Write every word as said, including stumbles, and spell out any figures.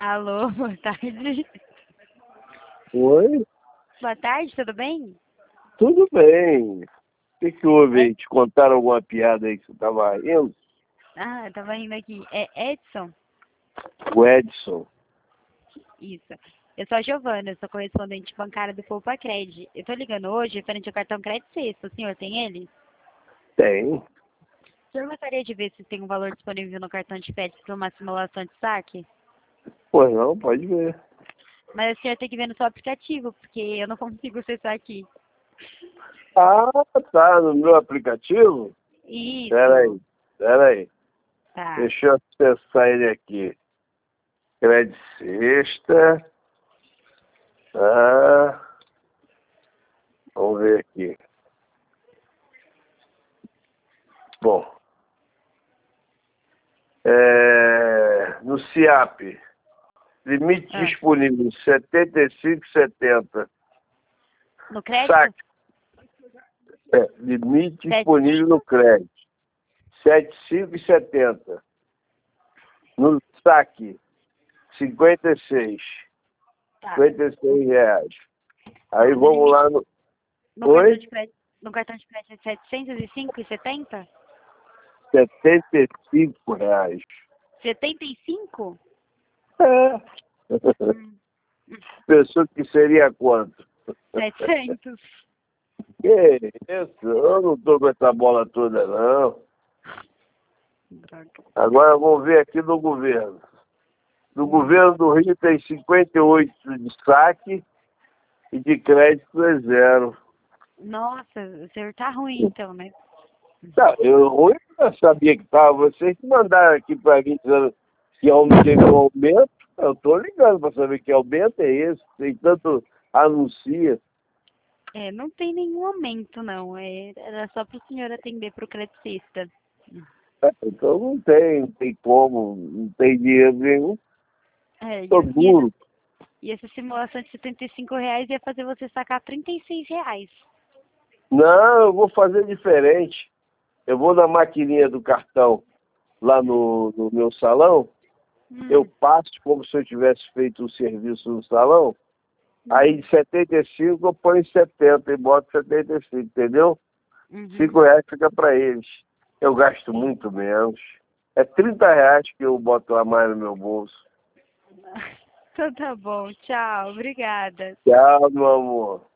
Alô, boa tarde. Oi, Boa tarde, tudo bem? tudo bem. O que que houve É, aí? Te contaram alguma piada aí que você estava rindo? ah, eu tava rindo aqui. É Edson? O Edson. Isso. Eu sou a Giovana, eu sou correspondente bancária do Poupa-Cred. Eu tô ligando hoje referente ao cartão Crédito Sexto. O senhor tem ele? Tem. O senhor gostaria de ver se tem um valor disponível no cartão de crédito para uma simulação de saque? Pois não, pode ver. Mas o senhor tem que ver no seu aplicativo, porque eu não consigo acessar aqui. Ah, tá, no meu aplicativo? Pera Isso. aí, pera aí. Tá. Deixa eu acessar ele aqui. Crédito Sexta. Ah, vamos ver aqui. Bom, é, no SIAP, limite Ah, disponível setenta e cinco e setenta. no crédito? Saque, é, limite Sete disponível no cinco? crédito. setenta e cinco e setenta. No saque, cinquenta e seis. Tá. cinquenta e seis reais. Aí Tá. No vamos lá limite, no. no cartão Oi? de crédito, no cartão de crédito é setecentos e cinco e setenta? setenta e cinco reais. setenta e cinco? É. Hum, Pensou que seria quanto? setecentos. Que isso? Eu não tô com essa bola toda, não. Droga. Agora vamos ver aqui no governo. No Hum. governo do Rio tem cinquenta e oito de saque e de crédito é zero. Nossa, o senhor tá ruim então, né? Tá, eu, ruim eu sabia que estava. Vocês que mandaram aqui para mim dizendo que aum- teve um aumento. Eu estou ligando para saber que aumento é esse. Tem tanto anuncia. É, não tem nenhum aumento, não. É, era só para o senhor atender para o credicista. É, então não tem, não tem como, não tem dinheiro nenhum. É, Estou e, e, essa, duro. e essa simulação de setenta e cinco reais ia fazer você sacar trinta e seis reais. Não, eu vou fazer diferente. Eu vou na maquininha do cartão lá no, no meu salão. Eu Hum, passo como se eu tivesse feito o serviço no salão. Aí hum, de setenta e cinco eu ponho setenta e boto setenta e cinco, entendeu? uhum. Cinco reais fica para eles. Eu gasto muito menos. É trinta reais que eu boto a mais no meu bolso. Então tá bom, tchau, obrigada. Tchau, meu amor.